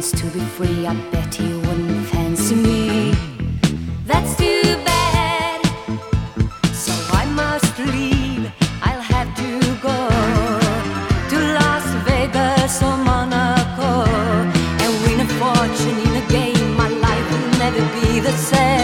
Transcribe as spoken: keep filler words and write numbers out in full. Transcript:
chance to be free, I bet he wouldn't fancy me. That's too bad, so I must leave. I'll have to go to Las Vegas or Monaco and win a fortune in a game. My life will never be the same.